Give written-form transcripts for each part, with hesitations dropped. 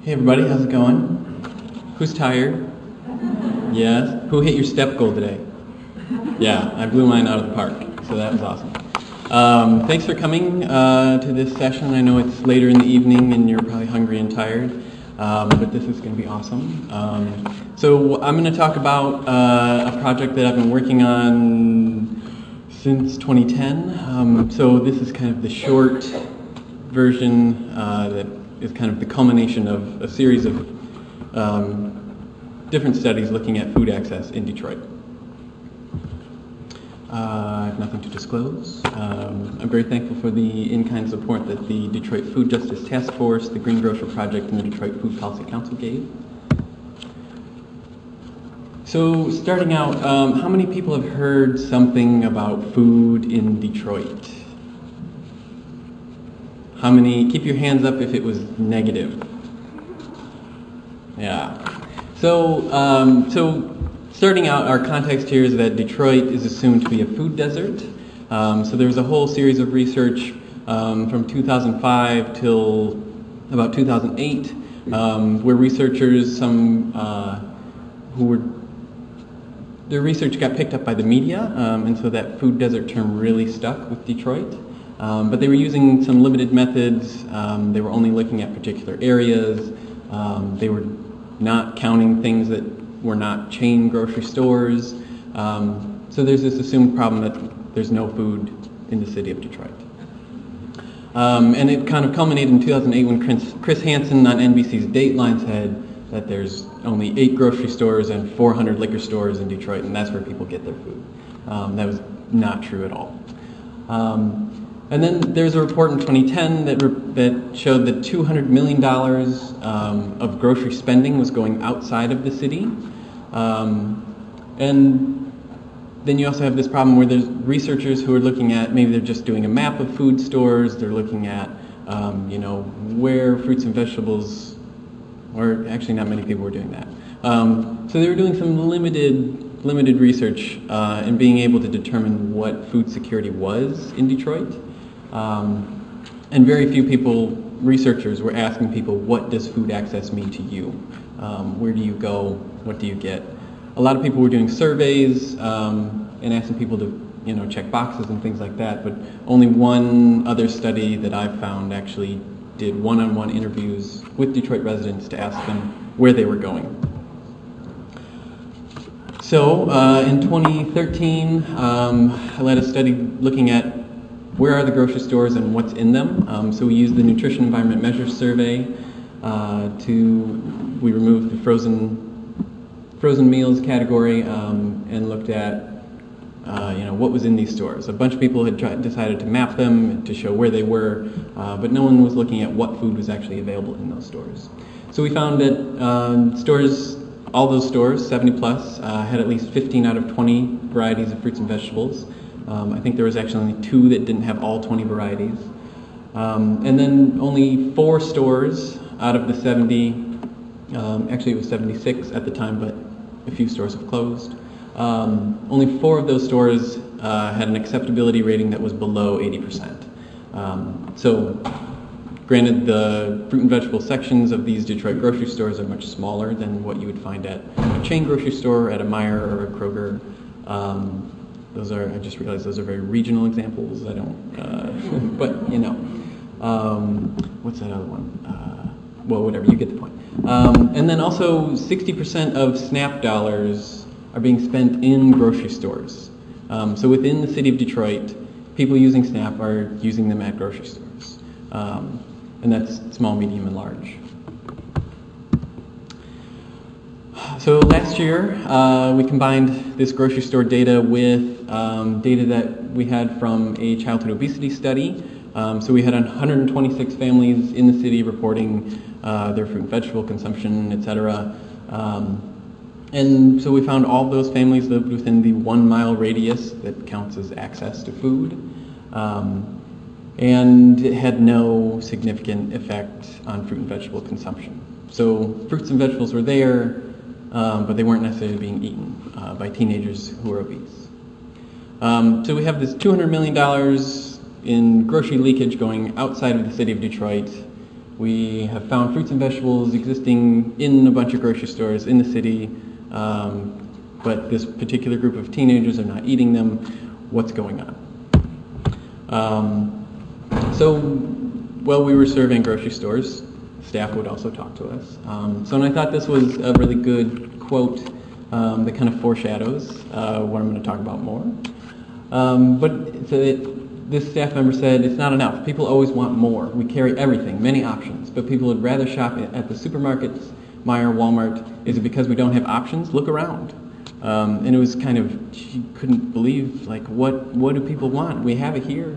Hey everybody, how's it going? Who's tired? Yes. Who hit your step goal today? Yeah, I blew mine out of the park, so that was awesome. Thanks for coming to this session. I know it's later in the evening and you're probably hungry and tired, but this is going to be awesome. So I'm going to talk about a project that I've been working on since 2010. So this is kind of the short version that is kind of the culmination of a series of different studies looking at food access in Detroit. I have nothing to disclose. I'm very thankful for the in-kind support that the Detroit Food Justice Task Force, the Green Grocer Project, and the Detroit Food Policy Council gave. So starting out, how many people have heard something about food in Detroit? How many? Keep your hands up if it was negative. Yeah. So starting out, our context here is that Detroit is assumed to be a food desert. So there was a whole series of research from 2005 till about 2008, where researchers, their research got picked up by the media, and so that food desert term really stuck with Detroit. But they were using some limited methods. They were only looking at particular areas. They were not counting things that were not chain grocery stores. So there's this assumed problem that there's no food in the city of Detroit. And it kind of culminated in 2008 when Chris Hansen on NBC's Dateline said that there's only 8 grocery stores and 400 liquor stores in Detroit, and that's where people get their food. That was not true at all. And then there's a report in 2010 that showed that $200 million of grocery spending was going outside of the city. And then you also have this problem where there's researchers who are looking at, maybe they're just doing a map of food stores, they're looking at, where fruits and vegetables, or actually not many people were doing that. So they were doing some limited research in being able to determine what food security was in Detroit. And very few researchers were asking people, what does food access mean to you? Where do you go? What do you get? A lot of people were doing surveys and asking people to, check boxes and things like that, but only one other study that I've found actually did one-on-one interviews with Detroit residents to ask them where they were going. So in 2013, I led a study looking at where are the grocery stores and what's in them. So we used the Nutrition Environment Measures Survey we removed the frozen meals category and looked at what was in these stores. A bunch of people had decided to map them to show where they were, but no one was looking at what food was actually available in those stores. So we found that all those stores, 70 plus, had at least 15 out of 20 varieties of fruits and vegetables. I think there was actually only 2 that didn't have all 20 varieties. And then only 4 stores out of the 70, actually it was 76 at the time, but a few stores have closed. Only 4 of those stores had an acceptability rating that was below 80%. So granted, the fruit and vegetable sections of these Detroit grocery stores are much smaller than what you would find at a chain grocery store, at a Meijer or a Kroger. I just realized those are very regional examples. I don't, but what's that other one? Well, whatever, you get the point. And then also 60% of SNAP dollars are being spent in grocery stores. So within the city of Detroit, people using SNAP are using them at grocery stores. And that's small, medium, and large. So last year, we combined this grocery store data with data that we had from a childhood obesity study. So we had 126 families in the city reporting their fruit and vegetable consumption, etc. And so we found all of those families lived within the 1 mile radius that counts as access to food. And it had no significant effect on fruit and vegetable consumption. So fruits and vegetables were there, but they weren't necessarily being eaten by teenagers who were obese. So we have this $200 million in grocery leakage going outside of the city of Detroit, We have found fruits and vegetables existing in a bunch of grocery stores in the city, but this particular group of teenagers are not eating them. What's going on? So while we were serving grocery stores, staff would also talk to us. So I thought this was a really good quote that kind of foreshadows what I'm going to talk about more. This staff member said, "It's not enough. People always want more. We carry everything, many options, but people would rather shop at the supermarkets, Meijer, Walmart. Is it because we don't have options? Look around." And it was kind of, she couldn't believe, like, what do people want? We have it here.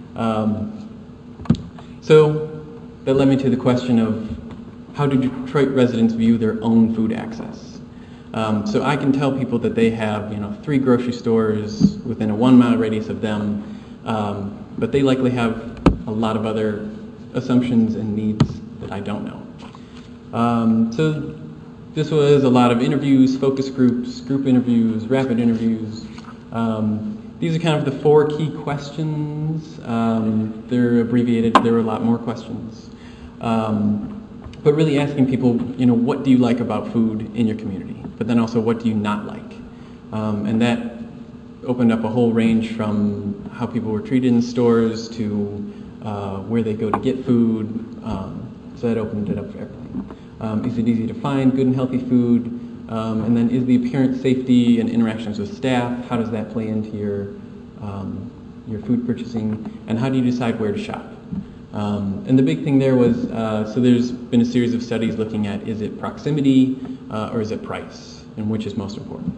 So that led me to the question of, how do Detroit residents view their own food access? So I can tell people that they have, 3 grocery stores within a 1-mile radius of them, but they likely have a lot of other assumptions and needs that I don't know. So this was a lot of interviews, focus groups, group interviews, rapid interviews. These are kind of the 4 key questions. They're abbreviated. There were a lot more questions. But really asking people, what do you like about food in your community? But then also, what do you not like? And that opened up a whole range from how people were treated in stores to where they go to get food. So that opened it up for everything. Is it easy to find good and healthy food? And then is the appearance, safety, and interactions with staff, how does that play into your food purchasing? And how do you decide where to shop? And the big thing there was, so there's been a series of studies looking at, is it proximity or is it price, and which is most important?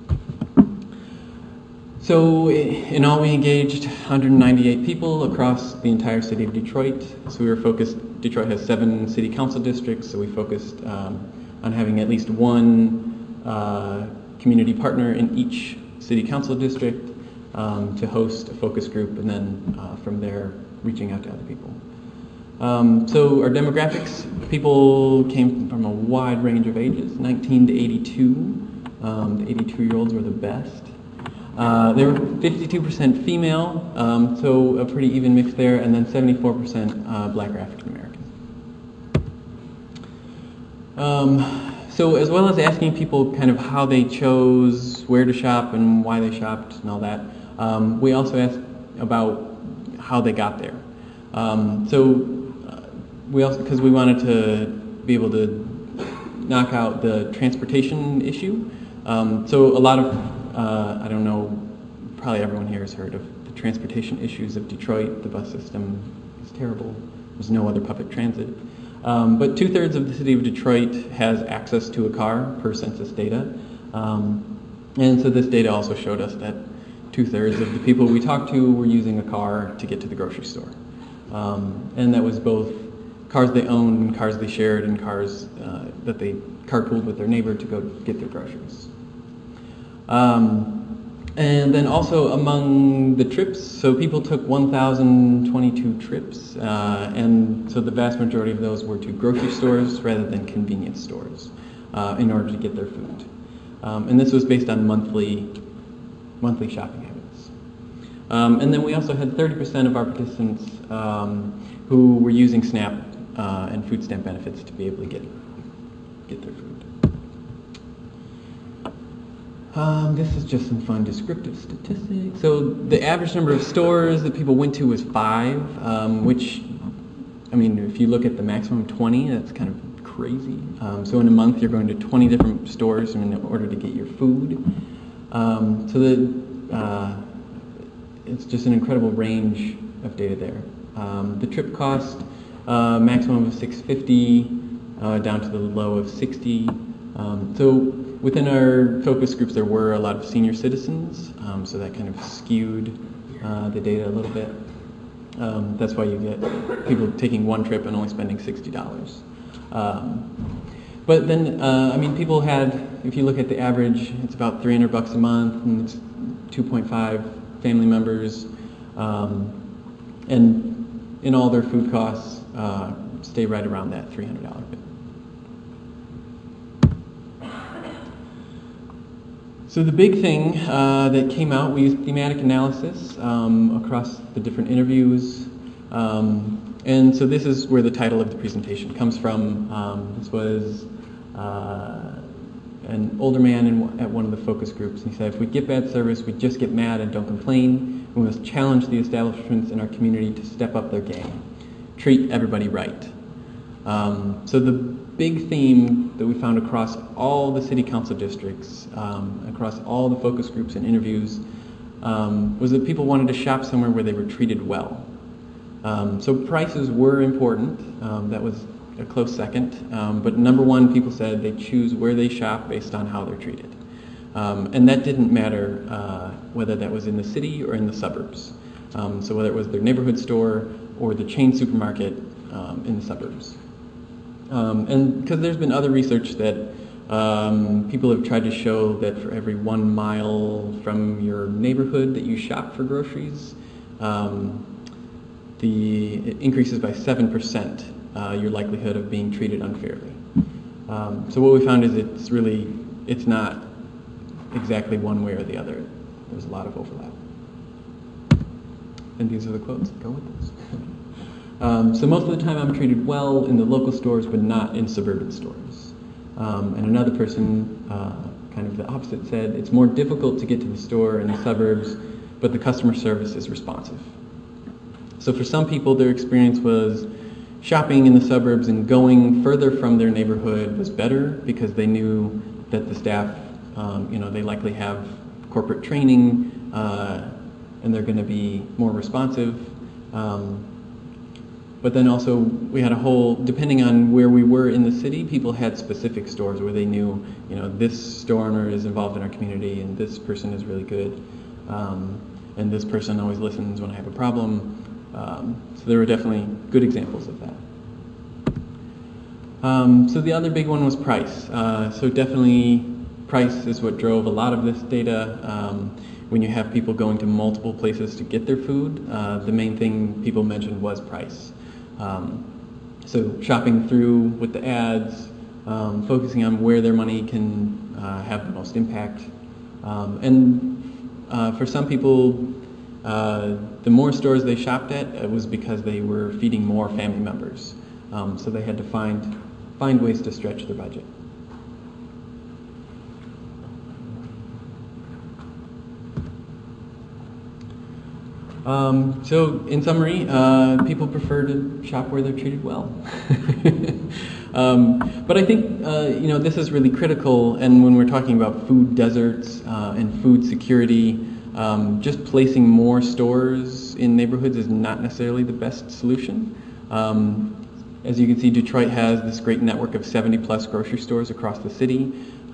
So in all, we engaged 198 people across the entire city of Detroit. So we were focused, Detroit has 7 city council districts, so we focused on having at least one community partner in each city council district to host a focus group, and then from there reaching out to other people. So our demographics, people came from a wide range of ages, 19 to 82. The 82-year-olds were the best. They were 52% female, so a pretty even mix there, and then 74% Black or African American. So as well as asking people kind of how they chose where to shop and why they shopped and all that, we also asked about how they got there. We also, because we wanted to be able to knock out the transportation issue. So a lot of, I don't know, probably everyone here has heard of the transportation issues of Detroit. The bus system is terrible. There's no other public transit. But 2/3 of the city of Detroit has access to a car per census data. And so this data also showed us that 2/3 of the people we talked to were using a car to get to the grocery store. And that was both cars they owned and cars they shared and cars that they carpooled with their neighbor to go get their groceries. And then also among the trips, so people took 1,022 trips, and so the vast majority of those were to grocery stores rather than convenience stores in order to get their food. And this was based on monthly shopping habits. And then we also had 30% of our participants who were using SNAP and food stamp benefits to be able to get their food. This is just some fun descriptive statistics. So the average number of stores that people went to was 5, which, I mean, if you look at the maximum 20, that's kind of crazy. So in a month, you're going to 20 different stores in order to get your food. It's just an incredible range of data there. The trip cost, maximum of $650, down to the low of $60. So within our focus groups, there were a lot of senior citizens, so that kind of skewed the data a little bit. That's why you get people taking one trip and only spending $60. But then, I mean, people had, if you look at the average, it's about $300 a month, and it's 2.5 family members, and in all their food costs stay right around that $300 bit. So the big thing that came out, we used thematic analysis across the different interviews, And so this is where the title of the presentation comes from. This was an older man at one of the focus groups. And he said, if we get bad service, we just get mad and don't complain. We must challenge the establishments in our community to step up their game. Treat everybody right. So the big theme that we found across all the city council districts, across all the focus groups and interviews, was that people wanted to shop somewhere where they were treated well. So prices were important. That was a close second. But number one, people said they choose where they shop based on how they're treated. And that didn't matter whether that was in the city or in the suburbs. So whether it was their neighborhood store or the chain supermarket in the suburbs. And because there's been other research that people have tried to show that for every 1 mile from your neighborhood that you shop for groceries, it increases by 7% your likelihood of being treated unfairly. So what we found is it's not exactly one way or the other. There's a lot of overlap. And these are the quotes that go with this. So most of the time I'm treated well in the local stores, but not in suburban stores. And another person, kind of the opposite, said, it's more difficult to get to the store in the suburbs, but the customer service is responsive. So for some people, their experience was shopping in the suburbs and going further from their neighborhood was better because they knew that the staff, they likely have corporate training, and they're going to be more responsive. But then also we had depending on where we were in the city, people had specific stores where they knew, this store owner is involved in our community and this person is really good. And this person always listens when I have a problem. So there were definitely good examples of that. So the other big one was price. So definitely price is what drove a lot of this data. When you have people going to multiple places to get their food, the main thing people mentioned was price. So shopping through with the ads, focusing on where their money can have the most impact. And for some people, the more stores they shopped at, it was because they were feeding more family members. So they had to find ways to stretch their budget. So in summary, people prefer to shop where they're treated well. But I think, this is really critical, and when we're talking about food deserts and food security, just placing more stores in neighborhoods is not necessarily the best solution. As you can see, Detroit has this great network of 70 plus grocery stores across the city,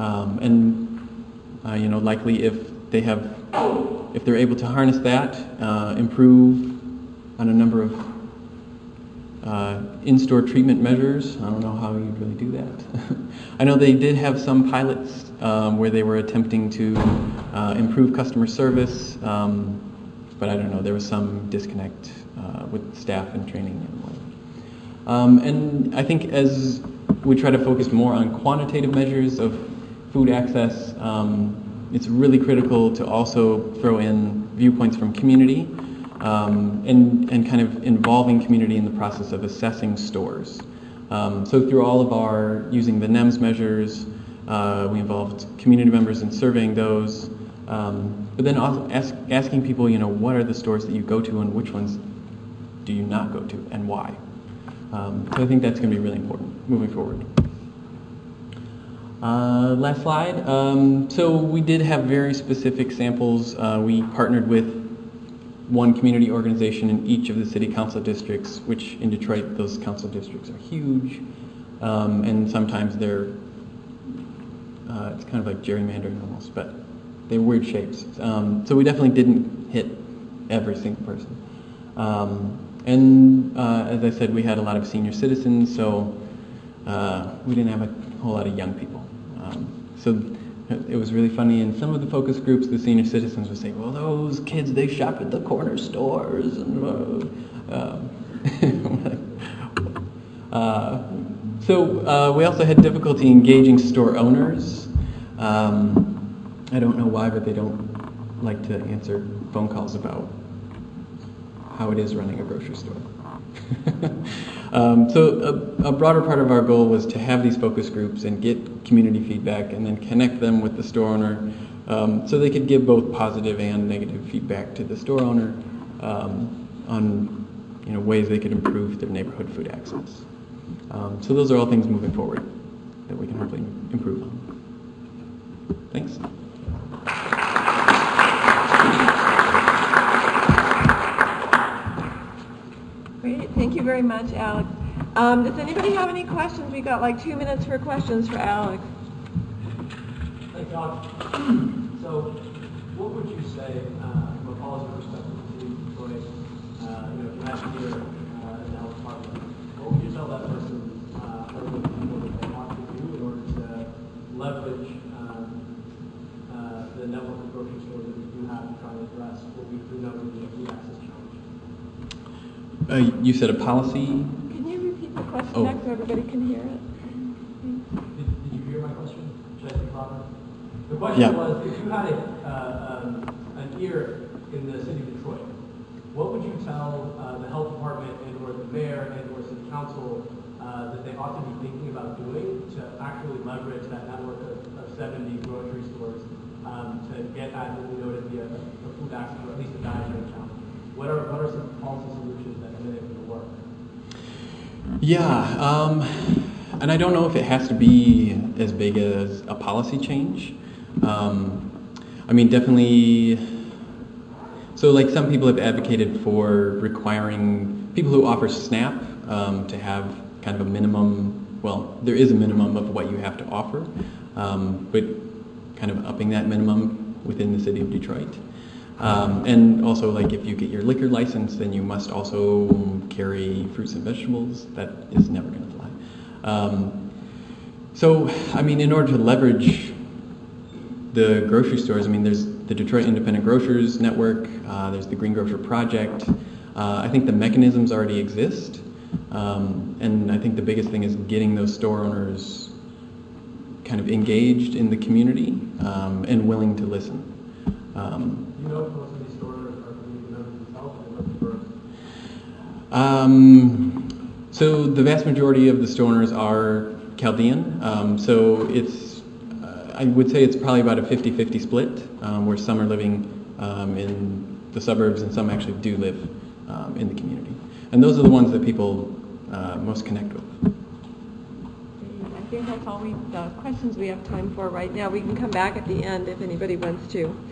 and likely if they're able to harness that, improve on a number of in-store treatment measures. I don't know how you'd really do that. I know they did have some pilots where they were attempting to improve customer service, but I don't know, there was some disconnect with staff and training and whatnot. And I think as we try to focus more on quantitative measures of food access, it's really critical to also throw in viewpoints from community and kind of involving community in the process of assessing stores. So through all of our using the NEMS measures, we involved community members in surveying those, but then also asking people, what are the stores that you go to and which ones do you not go to and why? So I think that's going to be really important moving forward. Last slide. So we did have very specific samples. We partnered with one community organization in each of the city council districts, which in Detroit, those council districts are huge. And sometimes it's kind of like gerrymandering almost, but they're weird shapes. So we definitely didn't hit every single person. And as I said, we had a lot of senior citizens, so we didn't have a whole lot of young people. So it was really funny. In some of the focus groups, the senior citizens would say, well, those kids, they shop at the corner stores. And, so we also had difficulty engaging store owners. I don't know why, but they don't like to answer phone calls about how it is running a grocery store. So a broader part of our goal was to have these focus groups and get community feedback and then connect them with the store owner so they could give both positive and negative feedback to the store owner on ways they could improve their neighborhood food access. So those are all things moving forward that we can hopefully improve on. Thanks. Great, thank you very much, Alex. Does anybody have any questions? We got like 2 minutes for questions for Alex. Thanks, Alex. So, what would you say from a policy perspective to Detroit? If you had to hear in the health department, what would you tell that person what they want to do in order to leverage the network of grocery stores that we do have to try to address what we do know to be a food access challenge? You said a policy? Can you repeat the question back so everybody can hear it? Did you hear my question? Should I speak louder? The question was, if you had an ear in the city of Detroit, what would you tell the health department and or the mayor and or city council that they ought to be thinking about doing to actually leverage that network of 70 grocery stores to get at what we know to be a food access or at least a dietary challenge? What are some policy solutions that are going to work? Yeah, and I don't know if it has to be as big as a policy change. I mean, definitely. So, like, some people have advocated for requiring people who offer SNAP to have kind of a minimum. Well, there is a minimum of what you have to offer, but kind of upping that minimum within the city of Detroit. And also, like, if you get your liquor license, then you must also carry fruits and vegetables. That is never going to fly. So, I mean, in order to leverage the grocery stores, I mean, there's the Detroit Independent Grocers Network, there's the Green Grocer Project. I think the mechanisms already exist. And I think the biggest thing is getting those store owners kind of engaged in the community and willing to listen. You know if most of these store owners are community members themselves or looking for? So the vast majority of the store owners are Chaldean. So it's, I would say it's probably about a 50-50 split, where some are living in the suburbs and some actually do live in the community. And those are the ones that people most connect with. I think that's all the questions we have time for right now. We can come back at the end if anybody wants to.